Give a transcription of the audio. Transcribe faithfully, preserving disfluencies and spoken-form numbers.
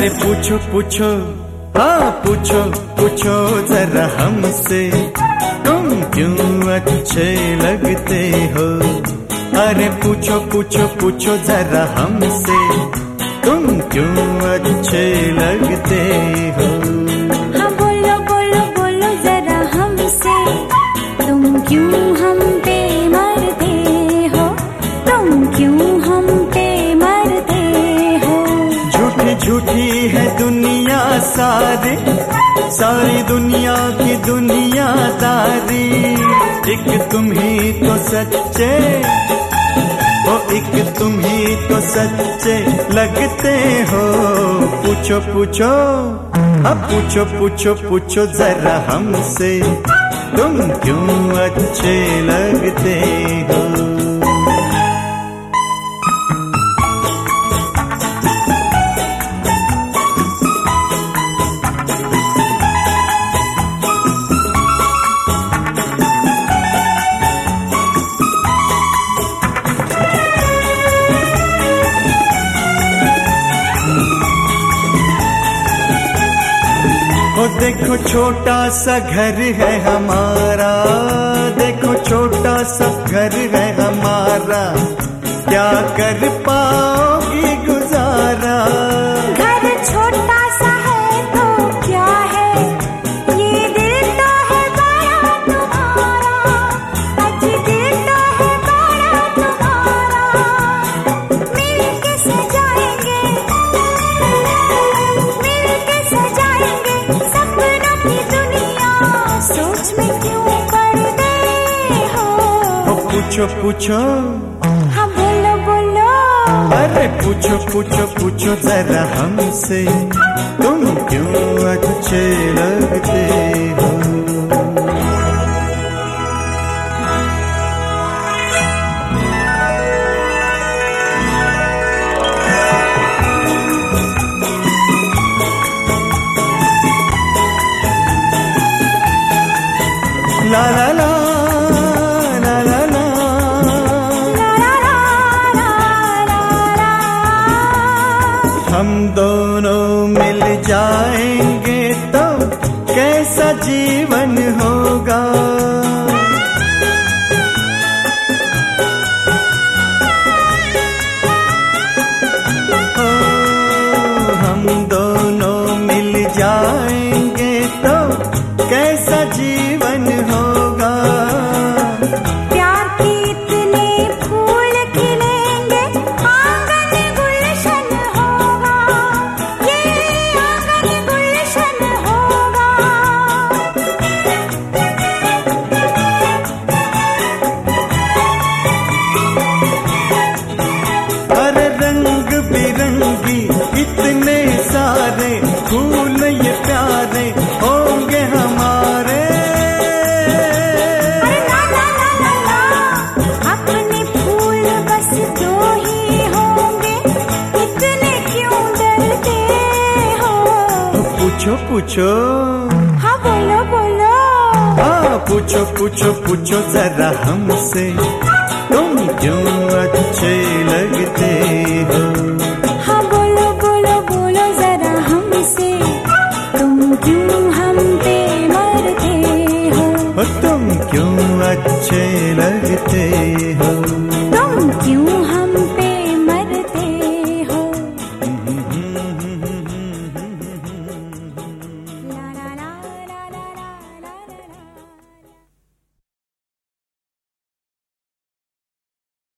पूछो पूछो, हाँ पूछो पूछो जरा हमसे, तुम क्यों अच्छे लगते हो। अरे पूछो पूछो पूछो जरा हमसे, तुम क्यों अच्छे लगते हो। हाँ बोलो बोलो बोलो जरा हमसे, तुम क्यों हम पे मरते हो, तुम क्यों हम पे मरते हो। झूठी झूठी है दुनिया सारी, सारी दुनिया की दुनियादारी, एक तुम ही तो सच्चे, ओ एक तुम ही तो सच्चे लगते हो। पूछो पूछो, अब पूछो पूछो पूछो जरा हमसे, तुम क्यों अच्छे लगते हो। ओ देखो छोटा सा घर है हमारा, देखो छोटा सा घर है हमारा, क्या कर पाओगी गुजारा। घर छोटा सा है तो क्या है, ये दिल तो है बड़ा तुम्हारा, आज दिल तो है बड़ा तुम्हारा। मिलके सजाएंगे, मिलके सजाएंगे सपनों की दुनिया, सोच में क्यों पड़ते हो। ओ पूछो पूछो, हाँ बोलो बोलो, अरे पूछो पूछो पूछो जरा हमसे, तुम क्यों अच्छे लगते हो। ला ला ला ला ला ला, हम दोनों मिल जाएंगे तो कैसा जीवन होगा। ओ, हम दोनों मिल जाएंगे तो कैसा जीवन होगा। प्यार के इतने फूल खिलेंगे, आंगन गुलशन होगा, ये आंगन गुलशन होगा। अरे रंग बिरंगी इतने सारे फूल ये प्यारे होंगे हमारे। अरे ला ला ला ला ला, अपने फूल बस दो ही होंगे, इतने क्यों डरते हो। पूछो पूछो, हाँ बोलो बोलो, हाँ पूछो पूछो पूछो जरा हमसे, तुम क्यों अच्छे